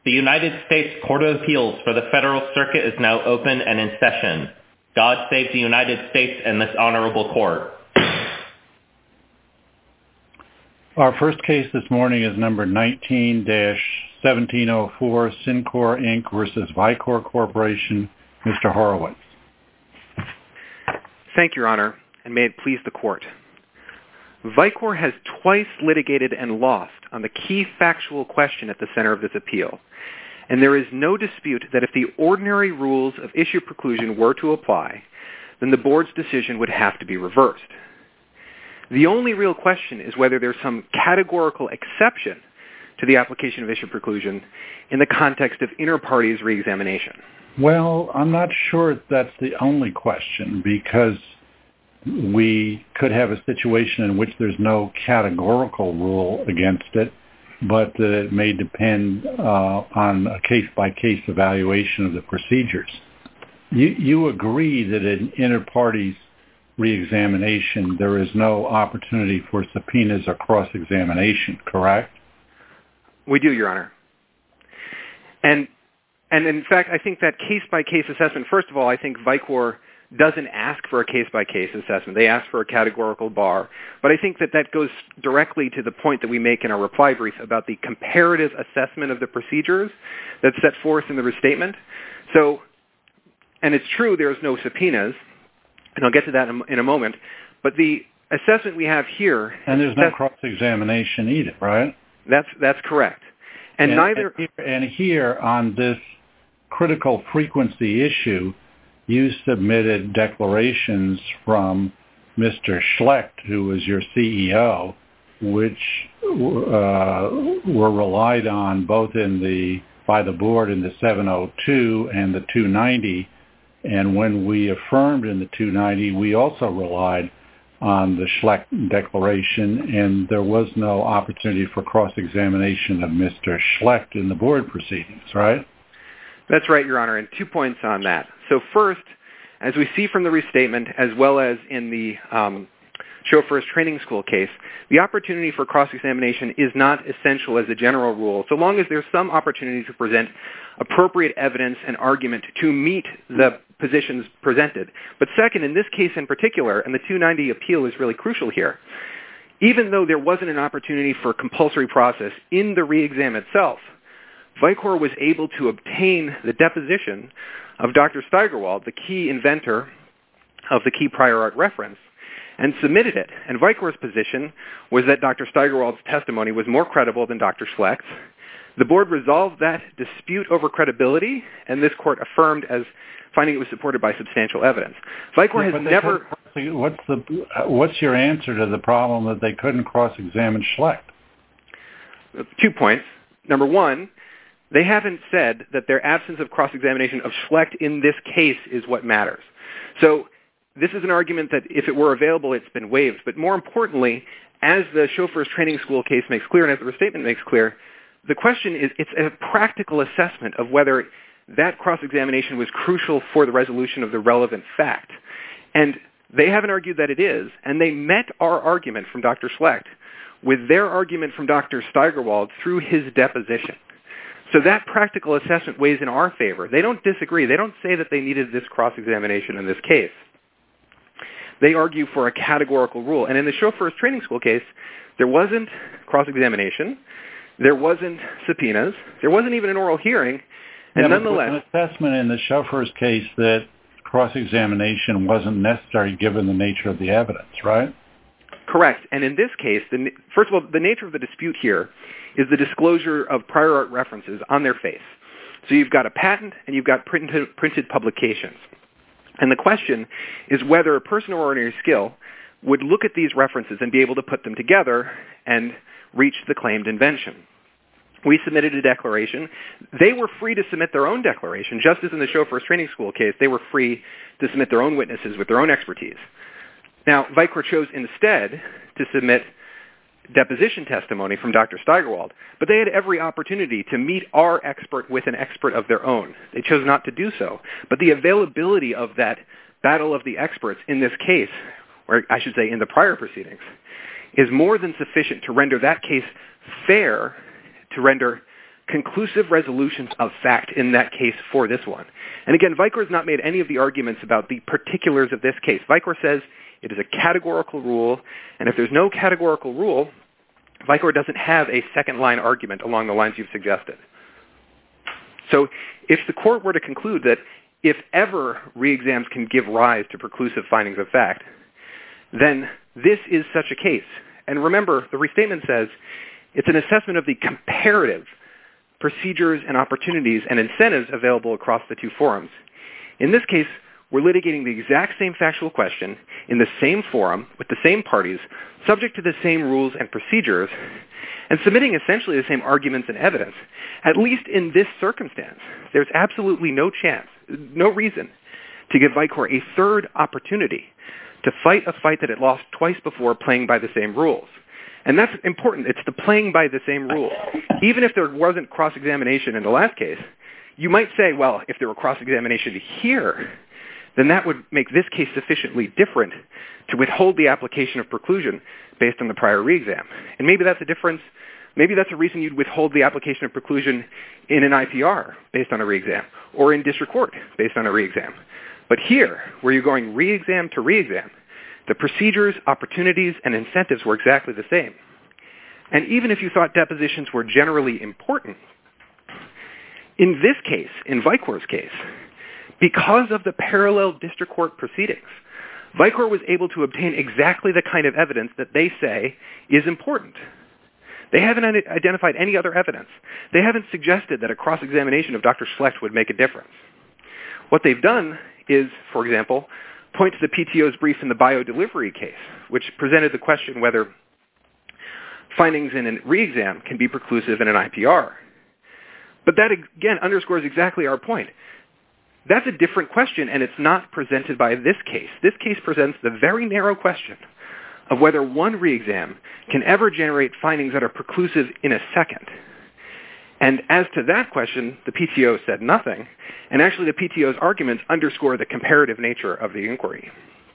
The United States Court of Appeals for the Federal Circuit is now open and in session. God save the United States and this honorable court. Our first case this morning is number 19-1704, Syncor Inc. versus Vicor Corporation. Mr. Horowitz. Thank you, Your Honor, and may it please the court. Vicor has twice litigated and lost on the key factual question at the center of this appeal, and there is no dispute that if the ordinary rules of issue preclusion were to apply, then the board's decision would have to be reversed. The only real question is whether there's some categorical exception to the application of issue preclusion in the context of inter-parties reexamination. Well, I'm not sure that's the only question, because we could have a situation in which there's no categorical rule against it, but that it may depend on a case-by-case evaluation of the procedures. You agree that in inter-parties reexamination, there is no opportunity for subpoenas or cross-examination, correct? We do, Your Honor. And in fact, I think that case-by-case assessment, first of all, I think Vicor doesn't ask for a case-by-case assessment. They ask for a categorical bar. But I think that that goes directly to the point that we make in our reply brief about the comparative assessment of the procedures that's set forth in the restatement. So, and it's true there's no subpoenas, and I'll get to that in a moment, but the assessment we have here... And there's no cross-examination either, right? That's correct. And here on this critical frequency issue, you submitted declarations from Mr. Schlecht, who was your CEO, which were relied on both by the board in the 702 and the 290. And when we affirmed in the 290, we also relied on the Schlecht declaration, and there was no opportunity for cross-examination of Mr. Schlecht in the board proceedings, right? That's right, Your Honor, and 2 points on that. So first, as we see from the restatement, as well as in the Chauffeurs Training School case, the opportunity for cross-examination is not essential as a general rule, so long as there's some opportunity to present appropriate evidence and argument to meet the positions presented. But second, in this case in particular, and the 290 appeal is really crucial here, even though there wasn't an opportunity for compulsory process in the re-exam itself, Vicor was able to obtain the deposition of Dr. Steigerwald, the key inventor of the key prior art reference, and submitted it. And Vicor's position was that Dr. Steigerwald's testimony was more credible than Dr. Schlecht's. The board resolved that dispute over credibility, and this court affirmed as finding it was supported by substantial evidence. Vicor has never... What's your answer to the problem that they couldn't cross-examine Schlecht? 2 points. Number one, they haven't said that their absence of cross-examination of Schlecht in this case is what matters. So this is an argument that if it were available, it's been waived. But more importantly, as the Chauffeurs Training School case makes clear, and as the restatement makes clear, the question is, it's a practical assessment of whether that cross-examination was crucial for the resolution of the relevant fact. And they haven't argued that it is, and they met our argument from Dr. Schlecht with their argument from Dr. Steigerwald through his deposition. So that practical assessment weighs in our favor. They don't disagree. They don't say that they needed this cross-examination in this case. They argue for a categorical rule. And in the Chauffeurs Training School case, there wasn't cross-examination, there wasn't subpoenas, there wasn't even an oral hearing, and nonetheless... There was an assessment in the Chauffeurs case that cross-examination wasn't necessary given the nature of the evidence, right? Correct. And in this case, first of all, the nature of the dispute here is the disclosure of prior art references on their face. So you've got a patent and you've got printed publications. And the question is whether a person of ordinary skill would look at these references and be able to put them together and reach the claimed invention. We submitted a declaration. They were free to submit their own declaration. Just as in the Chauffeurs Training School case, they were free to submit their own witnesses with their own expertise. Now, Vicor chose instead to submit deposition testimony from Dr. Steigerwald, but they had every opportunity to meet our expert with an expert of their own. They chose not to do so. But the availability of that battle of the experts in this case, or I should say in the prior proceedings, is more than sufficient to render that case fair, to render conclusive resolutions of fact in that case for this one. And again, Vicor has not made any of the arguments about the particulars of this case. Vicor says it is a categorical rule, and if there's no categorical rule, Vicor doesn't have a second-line argument along the lines you've suggested. So if the court were to conclude that if ever re-exams can give rise to preclusive findings of fact, then this is such a case. And remember, the restatement says it's an assessment of the comparative procedures and opportunities and incentives available across the two forums. In this case, we're litigating the exact same factual question in the same forum with the same parties, subject to the same rules and procedures, and submitting essentially the same arguments and evidence. At least in this circumstance, there's absolutely no chance, no reason to give Vicor a third opportunity to fight a fight that it lost twice before playing by the same rules. And that's important. It's the playing by the same rules. Even if there wasn't cross-examination in the last case, you might say, well, if there were cross-examination here, then that would make this case sufficiently different to withhold the application of preclusion based on the prior re-exam. And maybe that's a difference. Maybe that's a reason you'd withhold the application of preclusion in an IPR based on a re-exam, or in district court based on a re-exam. But here, where you're going re-exam to re-exam, the procedures, opportunities, and incentives were exactly the same. And even if you thought depositions were generally important, in this case, in Vicor's case, because of the parallel district court proceedings, Vicor was able to obtain exactly the kind of evidence that they say is important. They haven't identified any other evidence. They haven't suggested that a cross-examination of Dr. Schlecht would make a difference. What they've done is, for example, point to the PTO's brief in the biodelivery case, which presented the question whether findings in a re-exam can be preclusive in an IPR. But that, again, underscores exactly our point. That's a different question, and it's not presented by this case. This case presents the very narrow question of whether one re-exam can ever generate findings that are preclusive in a second. And as to that question, the PTO said nothing, and actually the PTO's arguments underscore the comparative nature of the inquiry.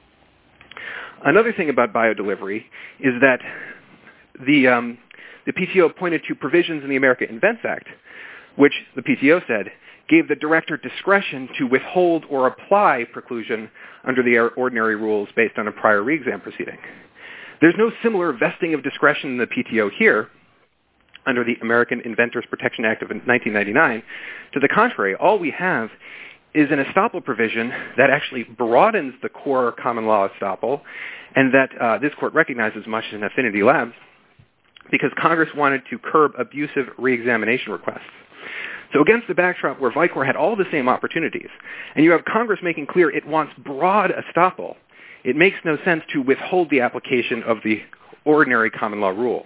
Another thing about biodelivery is that the PTO pointed to provisions in the America Invents Act, which the PTO said gave the director discretion to withhold or apply preclusion under the ordinary rules based on a prior re-exam proceeding. There's no similar vesting of discretion in the PTO here under the American Inventors Protection Act of 1999. To the contrary, all we have is an estoppel provision that actually broadens the core common law estoppel, and that this court recognizes much in Affinity Labs because Congress wanted to curb abusive re-examination requests. So against the backdrop where Vicor had all the same opportunities, and you have Congress making clear it wants broad estoppel, it makes no sense to withhold the application of the ordinary common law rule.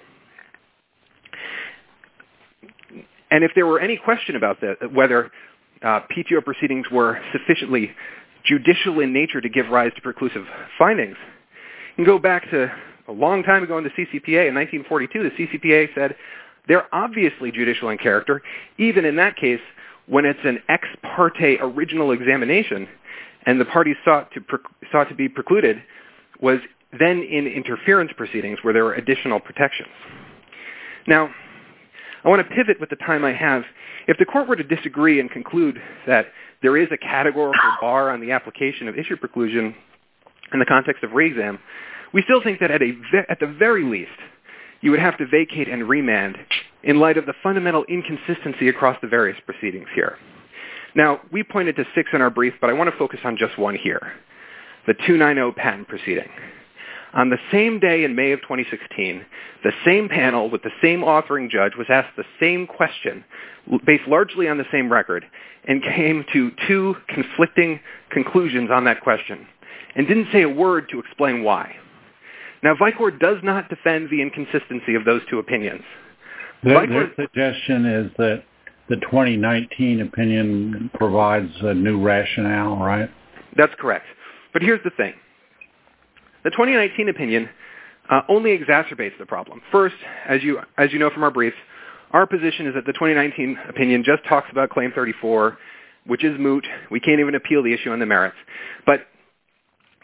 And if there were any question about whether PTO proceedings were sufficiently judicial in nature to give rise to preclusive findings, you can go back to a long time ago in the CCPA. In 1942, the CCPA said they're obviously judicial in character, even in that case when it's an ex parte original examination and the parties sought to be precluded was then in interference proceedings where there were additional protections. Now, I want to pivot with the time I have. If the court were to disagree and conclude that there is a categorical bar on the application of issue preclusion in the context of re-exam, we still think that at the very least, you would have to vacate and remand in light of the fundamental inconsistency across the various proceedings here. Now, we pointed to 6 in our brief, but I want to focus on just one here, the 290 patent proceeding. On the same day in May of 2016, the same panel with the same authoring judge was asked the same question, based largely on the same record, and came to 2 conflicting conclusions on that question, and didn't say a word to explain why. Now, Vicor does not defend the inconsistency of those 2 opinions. Their suggestion is that the 2019 opinion provides a new rationale, right? That's correct. But here's the thing. The 2019 opinion only exacerbates the problem. First, as you know from our briefs, our position is that the 2019 opinion just talks about Claim 34, which is moot. We can't even appeal the issue on the merits. But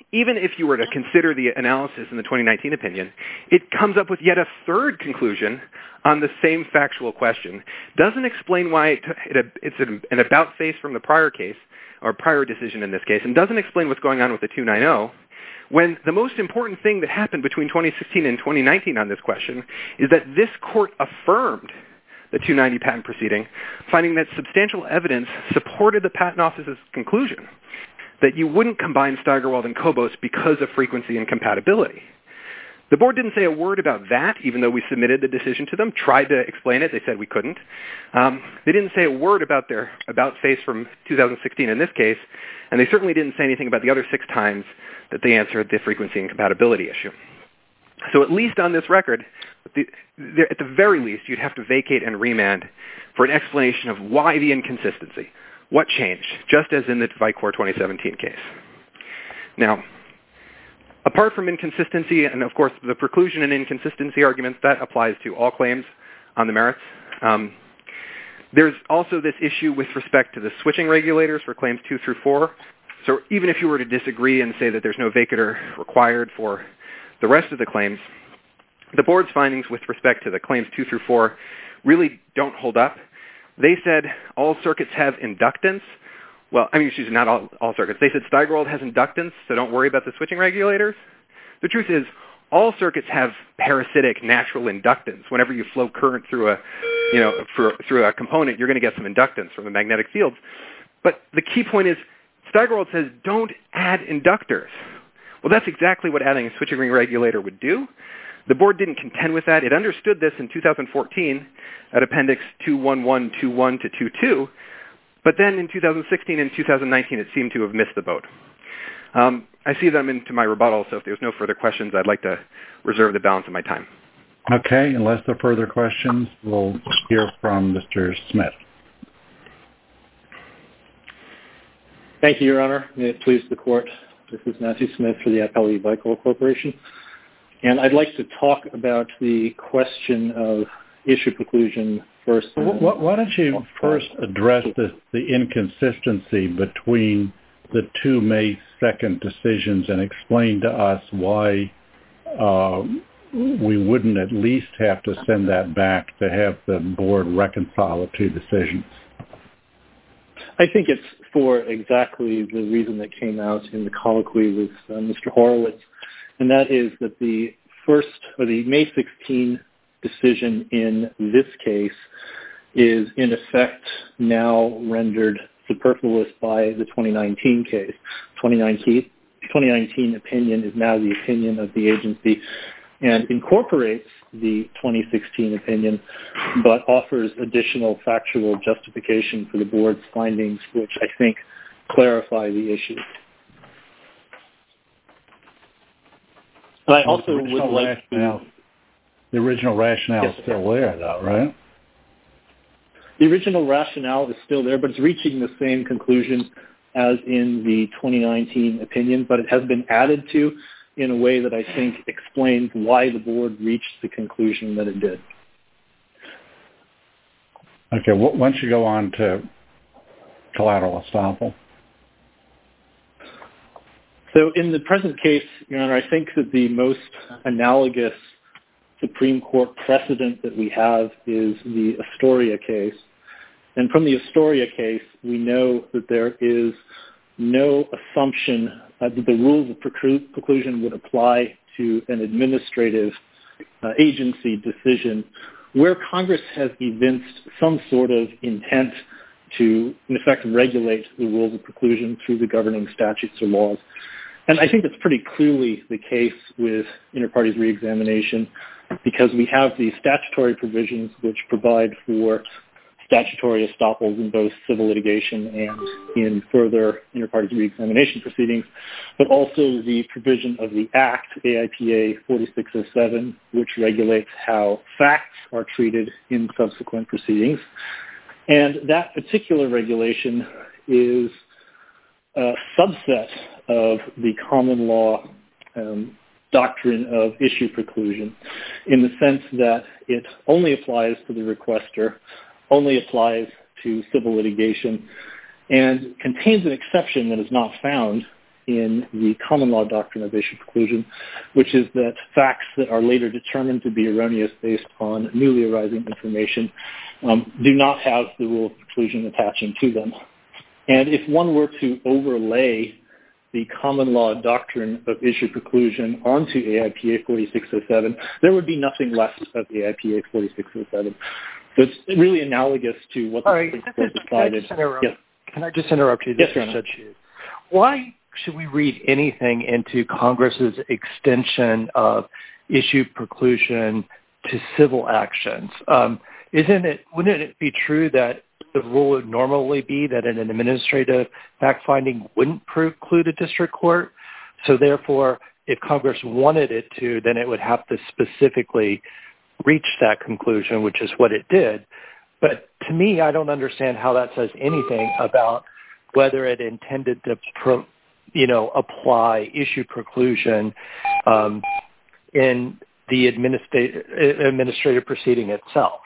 even if you were to consider the analysis in the 2019 opinion, it comes up with yet a third conclusion on the same factual question, doesn't explain why it's an about-face from the prior case, or prior decision in this case, and doesn't explain what's going on with the 290, when the most important thing that happened between 2016 and 2019 on this question is that this court affirmed the 290 patent proceeding, finding that substantial evidence supported the Patent Office's conclusion that you wouldn't combine Steigerwald and Cobos because of frequency and compatibility. The board didn't say a word about that, even though we submitted the decision to them, tried to explain it. They said we couldn't. They didn't say a word about their about-face from 2016 in this case, and they certainly didn't say anything about the other 6 times that they answered the frequency and compatibility issue. So at least on this record, at the very least, you'd have to vacate and remand for an explanation of why the inconsistency, what changed, just as in the Vicor 2017 case. Now, apart from inconsistency, and of course the preclusion and inconsistency arguments, that applies to all claims on the merits. There's also this issue with respect to the switching regulators for claims 2 through 4. So even if you were to disagree and say that there's no vacatur required for the rest of the claims, the board's findings with respect to the claims 2 through 4 really don't hold up. They said all circuits have inductance. Well, I mean, excuse me, not all circuits. They said Steigerwald has inductance, so don't worry about the switching regulators. The truth is, all circuits have parasitic natural inductance. Whenever you flow current through through a component, you're going to get some inductance from the magnetic fields. But the key point is, Steigerwald says don't add inductors. Well, that's exactly what adding a switching ring regulator would do. The board didn't contend with that. It understood this in 2014 at Appendix 21121 to 22, but then in 2016 and 2019, it seemed to have missed the boat. I see that I'm into my rebuttal, so if there's no further questions, I'd like to reserve the balance of my time. Okay, unless there are further questions, we'll hear from Mr. Smith. Thank you, Your Honor. May it please the Court. This is Matthew Smith for the Appellee Vicor Corporation. And I'd like to talk about the question of issue preclusion first. Why don't you first address the inconsistency between the 2 May 2nd decisions and explain to us why we wouldn't at least have to send that back to have the board reconcile the 2 decisions? I think it's for exactly the reason that came out in the colloquy with Mr. Horowitz, and that is that the May 16 decision in this case is in effect now rendered superfluous by the 2019 case. 2019 opinion is now the opinion of the agency and incorporates the 2016 opinion, but offers additional factual justification for the board's findings, which I think clarify the issue. I also would like to... The original rationale is still there, though, right? The original rationale is still there, but it's reaching the same conclusion as in the 2019 opinion, but it has been added to in a way that I think explains why the board reached the conclusion that it did. Okay, why don't you go on to collateral estoppel? So in the present case, Your Honor, I think that the most analogous Supreme Court precedent that we have is the Astoria case. And from the Astoria case, we know that there is no assumption that the rules of preclusion would apply to an administrative agency decision where Congress has evinced some sort of intent to, in effect, regulate the rules of preclusion through the governing statutes or laws. And I think that's pretty clearly the case with inter-parties reexamination because we have the statutory provisions which provide for statutory estoppels in both civil litigation and in further inter-parties reexamination proceedings, but also the provision of the Act, AIPA 4607, which regulates how facts are treated in subsequent proceedings. And that particular regulation is a subset of the common law doctrine of issue preclusion in the sense that it only applies to the requester, only applies to civil litigation, and contains an exception that is not found in the common law doctrine of issue preclusion, which is that facts that are later determined to be erroneous based on newly arising information do not have the rule of preclusion attaching to them. And if one were to overlay the common law doctrine of issue preclusion onto AIPA 4607, there would be nothing left of AIPA 4607. So it's really analogous to what the Supreme Court decided. Can I just interrupt you? Yes, Judge. Why should we read anything into Congress's extension of issue preclusion to civil actions? Wouldn't it be true that the rule would normally be that an administrative fact-finding wouldn't preclude a district court? So therefore, if Congress wanted it to, then it would have to specifically reach that conclusion, which is what it did. But to me, I don't understand how that says anything about whether it intended to, apply issue preclusion in the administrative proceeding itself.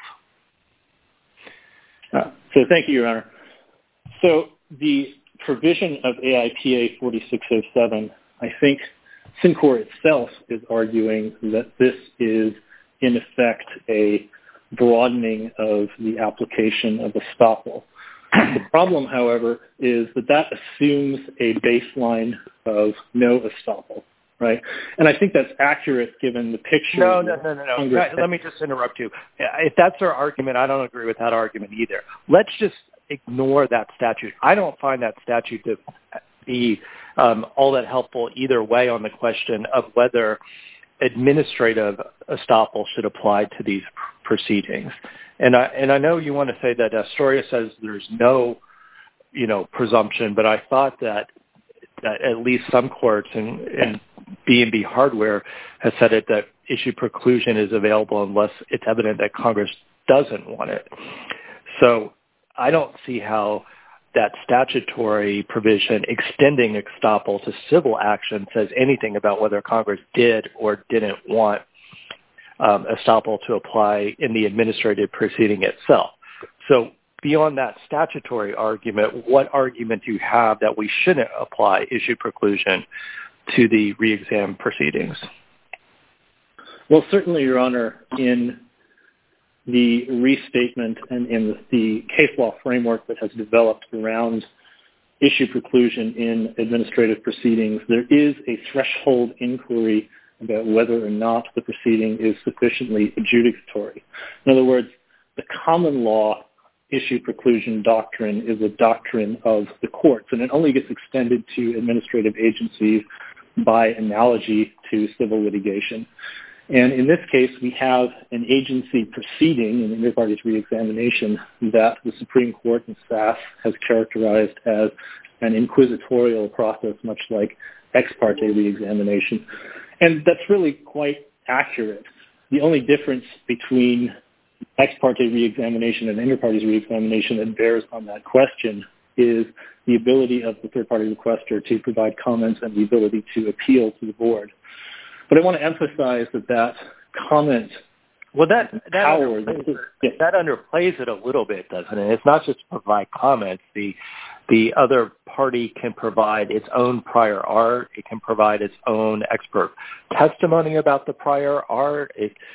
So thank you, Your Honor. So the provision of AIPA 4607, I think Syncor itself is arguing that this is, in effect, a broadening of the application of estoppel. The problem, however, is that assumes a baseline of no estoppel, right? And I think that's accurate given the picture. No. Let me just interrupt you. If that's our argument, I don't agree with that argument either. Let's just ignore that statute. I don't find that statute to be all that helpful either way on the question of whether administrative estoppel should apply to these proceedings. And I know you want to say that Astoria says there's no, presumption, but I thought that at least some courts and B&B Hardware has said it that issue preclusion is available unless it's evident that Congress doesn't want it. So I don't see how that statutory provision extending estoppel to civil action says anything about whether Congress did or didn't want estoppel to apply in the administrative proceeding itself. So beyond that statutory argument, what argument do you have that we shouldn't apply issue preclusion to the re-exam proceedings? Well, certainly, Your Honor, in the restatement and in the case law framework that has developed around issue preclusion in administrative proceedings, there is a threshold inquiry about whether or not the proceeding is sufficiently adjudicatory. In other words, the common law issue preclusion doctrine is a doctrine of the courts, and it only gets extended to administrative agencies by analogy to civil litigation. And in this case, we have an agency proceeding in inter-parties re-examination that the Supreme Court and staff has characterized as an inquisitorial process, much like ex parte re-examination. And that's really quite accurate. The only difference between ex parte re-examination and inter-parties re-examination that bears on that question is the ability of the third-party requester to provide comments and the ability to appeal to the board. But I want to emphasize that comment. Well, that underplays it a little bit, doesn't it? It's not just to provide comments. The other party can provide its own prior art. It can provide its own expert testimony about the prior art,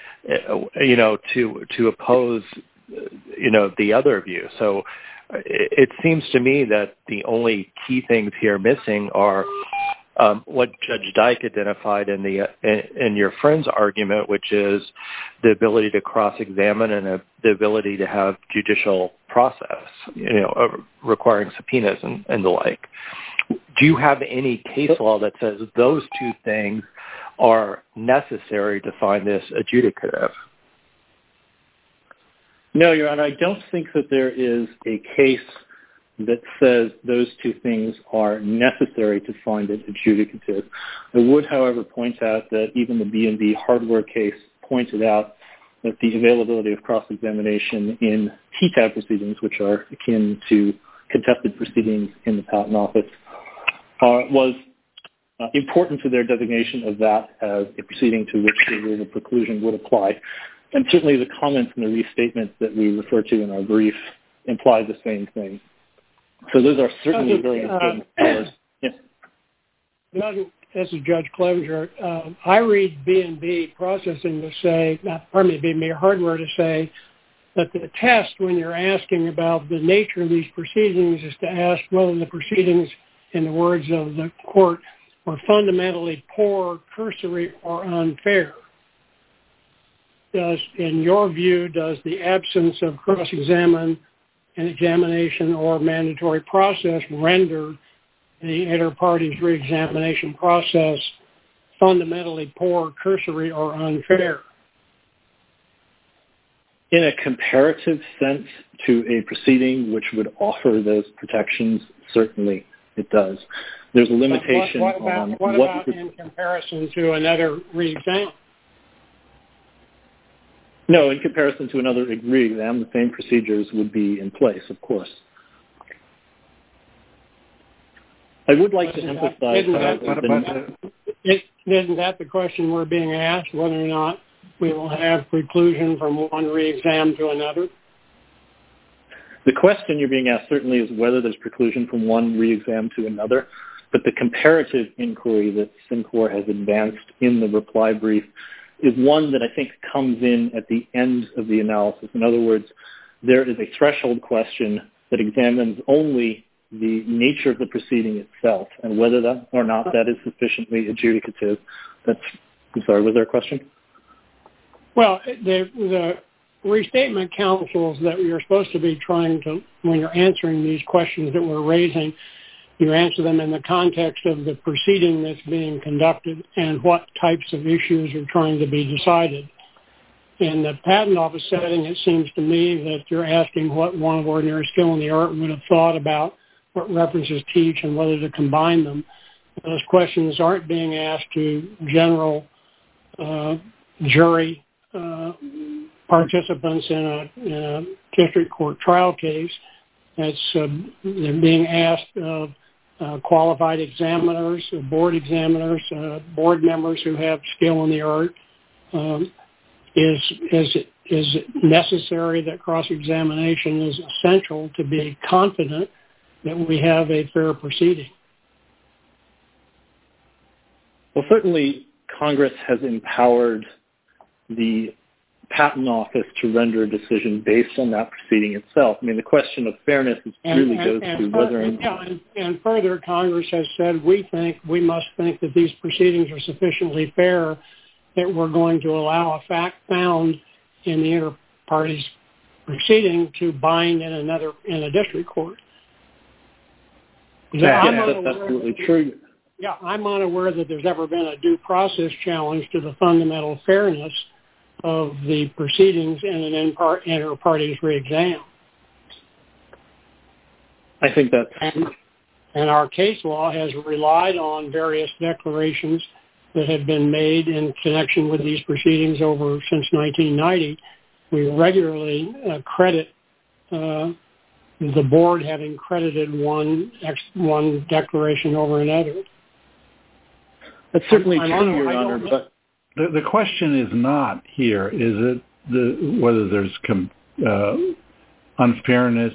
to oppose, the other view. So it seems to me that the only key things here missing are what Judge Dyke identified in your friend's argument, which is the ability to cross-examine and the ability to have judicial process, requiring subpoenas and the like. Do you have any case law that says those two things are necessary to find this adjudicative? No, Your Honor, I don't think that there is a case that says those two things are necessary to find it adjudicative. I would, however, point out that even the B&B Hardware case pointed out that the availability of cross-examination in TTAB proceedings, which are akin to contested proceedings in the Patent Office, was important to their designation of that as a proceeding to which the rule of preclusion would apply. And certainly the comments in the restatement that we refer to in our brief imply the same thing. So those are certainly very important powers. Yes. this is Judge Closer. I read B&B processing to say, B&B hardware to say that the test when you're asking about the nature of these proceedings is to ask whether the proceedings, in the words of the court, were fundamentally poor, cursory, or unfair. In your view, does the absence of examination or mandatory process render the inter-parties re-examination process fundamentally poor, cursory, or unfair? In a comparative sense to a proceeding which would offer those protections, certainly it does. There's a limitation what about in comparison to another re-exam? No, in comparison to another re-exam, the same procedures would be in place, of course. I would like to emphasize... Isn't that the question we're being asked, whether or not we will have preclusion from one re-exam to another? The question you're being asked certainly is whether there's preclusion from one re-exam to another, but the comparative inquiry that SimCorp has advanced in the reply brief is one that I think comes in at the end of the analysis. In other words, there is a threshold question that examines only the nature of the proceeding itself and whether that or not that is sufficiently adjudicative. I'm sorry, was there a question? Well, the restatement counsels that you're supposed to be trying to, when you're answering these questions that we're raising, you answer them in the context of the proceeding that's being conducted and what types of issues are trying to be decided. In the patent office setting, it seems to me that you're asking what one of ordinary skill in the art would have thought about what references teach and whether to combine them. Those questions aren't being asked to general jury participants in a district court trial case. They're being asked of qualified examiners, board examiners, board members who have skill in the art. Is it necessary that cross-examination is essential to be confident that we have a fair proceeding? Well, certainly Congress has empowered the patent office to render a decision based on that proceeding itself. I mean, the question of fairness really goes to whether... And further, Congress has said we must think that these proceedings are sufficiently fair that we're going to allow a fact found in the inter-parties proceeding to bind in a district court. That's absolutely true. Yeah, I'm unaware that there's ever been a due process challenge to the fundamental fairness of the proceedings in an inter-parties re-exam. I think that's... And our case law has relied on various declarations that have been made in connection with these proceedings since 1990. We regularly credit the board having credited one declaration over another. That's certainly true, Your Honor, but... The question is not here, is it whether there's unfairness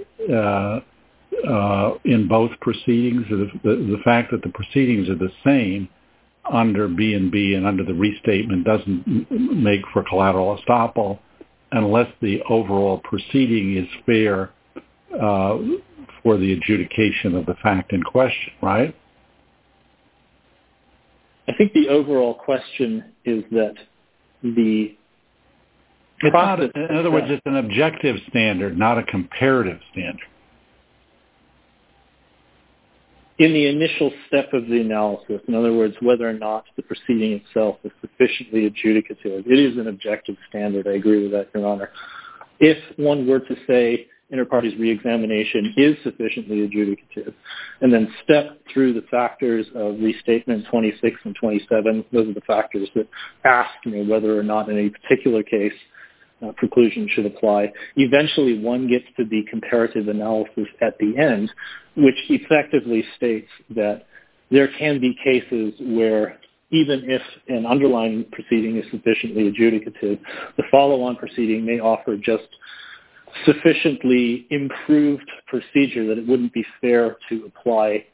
in both proceedings? The fact that the proceedings are the same under B&B and under the restatement doesn't make for collateral estoppel unless the overall proceeding is fair for the adjudication of the fact in question, right? I think the overall question is that the process... In other words, it's an objective standard, not a comparative standard. In the initial step of the analysis, in other words, whether or not the proceeding itself is sufficiently adjudicative, it is an objective standard. I agree with that, Your Honor. If one were to say inter-parties re-examination is sufficiently adjudicative, and then step through the factors of restatement 26 and 27, those are the factors that ask whether or not in a particular case preclusion should apply. Eventually, one gets to the comparative analysis at the end, which effectively states that there can be cases where even if an underlying proceeding is sufficiently adjudicative, the follow-on proceeding may offer just sufficiently improved procedure that it wouldn't be fair to apply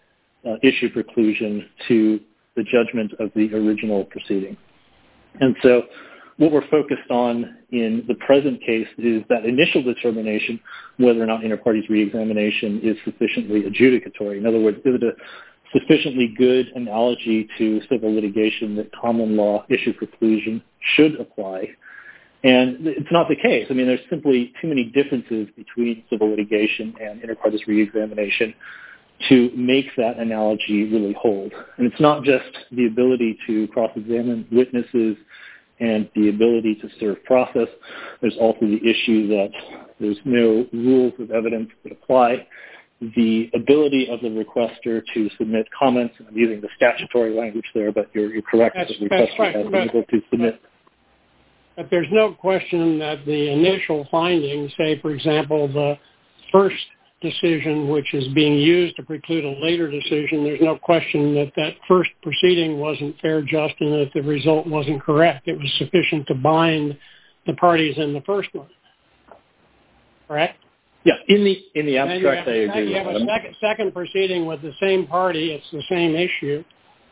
issue preclusion to the judgment of the original proceeding. And so what we're focused on in the present case is that initial determination whether or not inter-parties reexamination is sufficiently adjudicatory. In other words, is it a sufficiently good analogy to civil litigation that common law issue preclusion should apply? And it's not the case. I mean, there's simply too many differences between civil litigation and inter-parties reexamination to make that analogy really hold. And it's not just the ability to cross-examine witnesses and the ability to serve process. There's also the issue that there's no rules of evidence that apply. The ability of the requester to submit comments, and I'm using the statutory language there, but you're correct that the requester has been able to submit. But there's no question that the initial findings, say, for example, the first decision, which is being used to preclude a later decision, there's no question that that first proceeding wasn't fair, just, and that the result wasn't correct. It was sufficient to bind the parties in the first one. Correct? Yeah, in the abstract, I agree. You have a second proceeding with the same party. It's the same issue.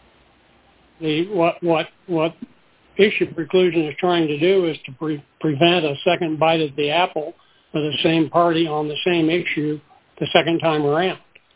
What issue preclusion is trying to do is to prevent a second bite at the apple for the same party on the same issue the second time around.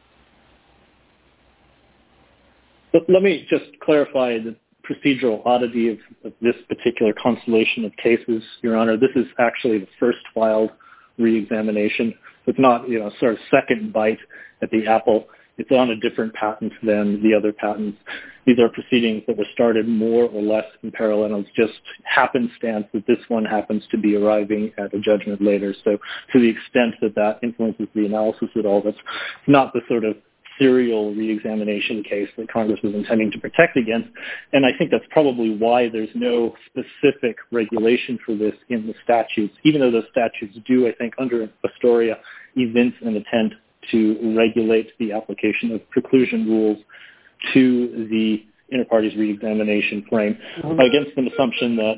But let me just clarify the procedural oddity of this particular constellation of cases, Your Honor. This is actually the first filed reexamination. It's not, sort of second bite at the apple. It's on a different patent than the other patents. These are proceedings that were started more or less in parallel. It's just happenstance that this one happens to be arriving at a judgment later. So to the extent that that influences the analysis at all, that's not the sort of serial reexamination case that Congress was intending to protect against. And I think that's probably why there's no specific regulation for this in the statutes, even though those statutes do, I think, under Astoria, evince an intent to regulate the application of preclusion rules to the inter-parties reexamination frame against an assumption that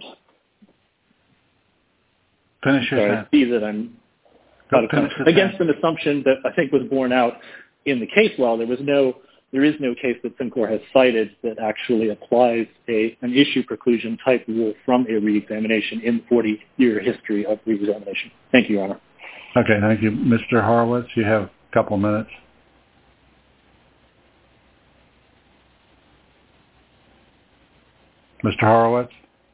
against an assumption that I think was borne out in the case law. There is no case that SimCorp has cited that actually applies an issue preclusion type rule from a reexamination in the 40-year history of reexamination. Thank you, Your Honor. Okay, thank you. Mr. Horowitz, you have a couple minutes. Mr. Horowitz?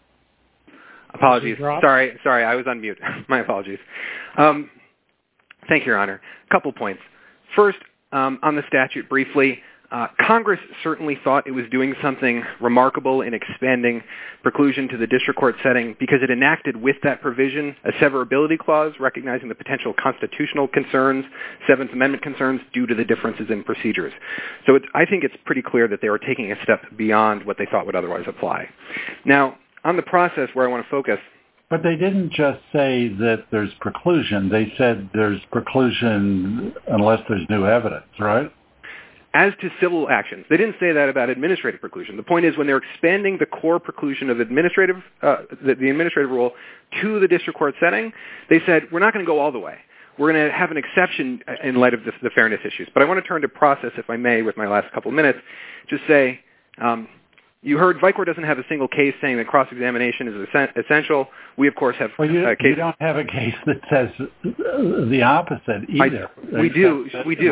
Apologies. Sorry, I was on mute. My apologies. Thank you, Your Honor. A couple points. First, on the statute briefly, Congress certainly thought it was doing something remarkable in expanding preclusion to the district court setting because it enacted with that provision a severability clause recognizing the potential constitutional concerns, Seventh Amendment concerns, due to the differences in procedures. So I think it's pretty clear that they were taking a step beyond what they thought would otherwise apply. Now, on the process where I want to focus. But they didn't just say that there's preclusion. They said there's preclusion unless there's new evidence, right? As to civil actions, they didn't say that about administrative preclusion. The point is when they're expanding the core preclusion of the administrative rule to the district court setting, they said, we're not going to go all the way. We're going to have an exception in light of the fairness issues. But I want to turn to process, if I may, with my last couple of minutes. Just say, you heard Vicor doesn't have a single case saying that cross-examination is essential. We, of course, have a case. You don't have a case that says the opposite either. We do.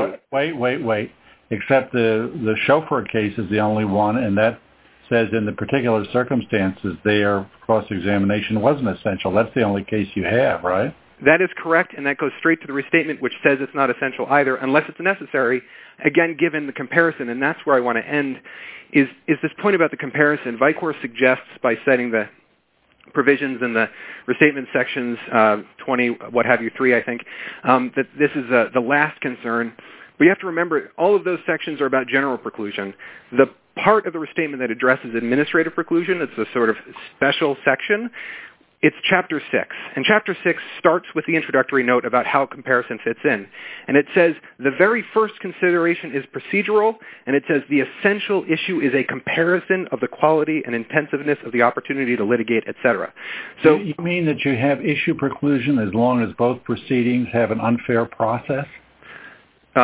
Wait. Except the chauffeur case is the only one, and that says in the particular circumstances their cross-examination wasn't essential. That's the only case you have, right? That is correct, and that goes straight to the restatement, which says it's not essential either, unless it's necessary, again, given the comparison, and that's where I want to end, is this point about the comparison. Vicor suggests by citing the provisions in the restatement sections 20, what have you, 3, I think, that this is the last concern. But you have to remember, all of those sections are about general preclusion. The part of the restatement that addresses administrative preclusion, it's a sort of special section, it's Chapter 6. And Chapter 6 starts with the introductory note about how comparison fits in. And it says the very first consideration is procedural, and it says the essential issue is a comparison of the quality and intensiveness of the opportunity to litigate, etc. So you mean that you have issue preclusion as long as both proceedings have an unfair process?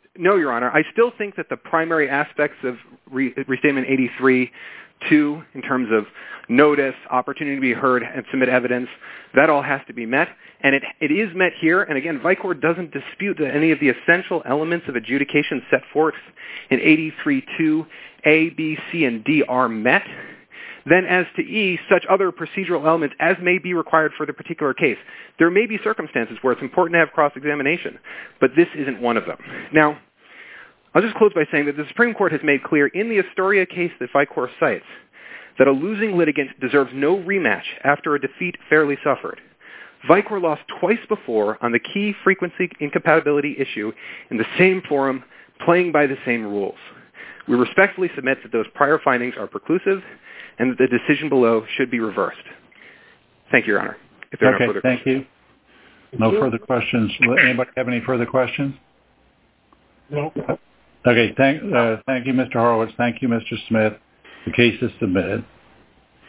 No, Your Honor. I still think that the primary aspects of Restatement 83, 2, in terms of notice, opportunity to be heard, and submit evidence, that all has to be met. And it is met here. And again, Vicor doesn't dispute that any of the essential elements of adjudication set forth in 83.2, A, B, C, and D are met. Then as to E, such other procedural elements as may be required for the particular case. There may be circumstances where it's important to have cross-examination, but this isn't one of them. Now, I'll just close by saying that the Supreme Court has made clear in the Astoria case that Vicor cites that a losing litigant deserves no rematch after a defeat fairly suffered. Vicor lost twice before on the key frequency incompatibility issue in the same forum, playing by the same rules. We respectfully submit that those prior findings are preclusive and that the decision below should be reversed. Thank you, Your Honor. If there are no further questions. Thank you. No further questions. Anybody have any further questions? No. Okay, thank you, Mr. Horowitz. Thank you, Mr. Smith. The case is submitted.